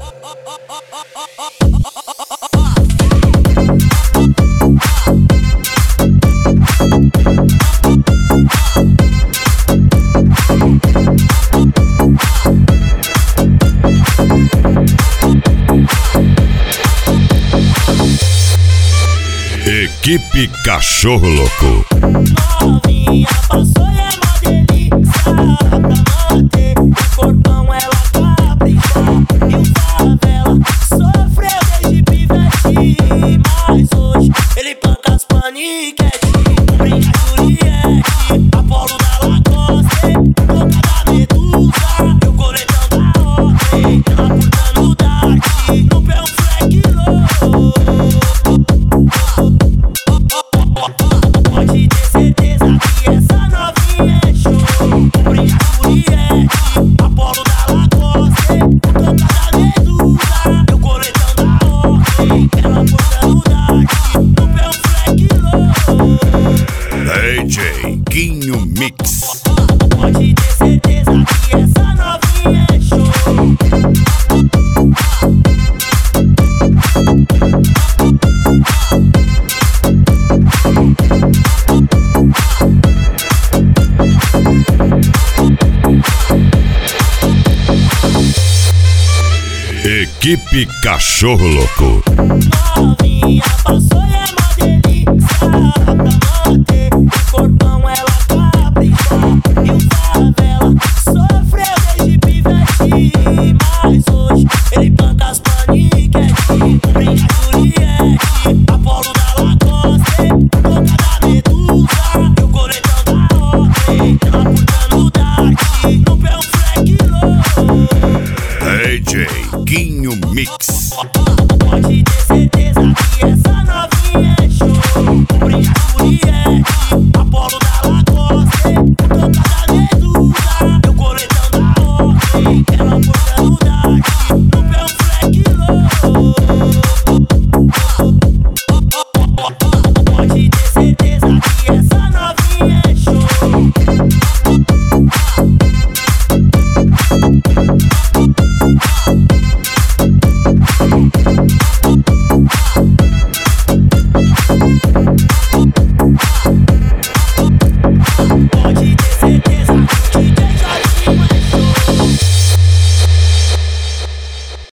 Equipe Cachorro Louco. Novinha passou e é uma delícia. Pra manter o corpão ela capricha. E o favela sofreu desde pivete, mas hoje ele planta as paniquete. Brinca Juliette, Apolo da Lacoste, boca da Medusa, e o coletão da Ordem. Ela portando Dart, no pé um fleque louco. Pode ter certeza que essa novinha é show. Brinca Juliette, Apolo da Lacoste, boca da Medusa, e o coletão da Ordem. Ela portando Dart, no pé um fleque louco. DJ Quinho Mix. Pode ter certeza que essa novinha é show. Equipe Cachorro Louco. Novinha passou e é uma delícia. Pra manter o corpão ela capricha. E o favela sofreu desde pivete, mas hoje ele planta as paniquete. Brinca Juliette, Apolo da Lacoste, boca da Medusa, e o coletão da Ordem. Ela portando Dart, no pé um fleque louco. DJ Quinho Mix. Pode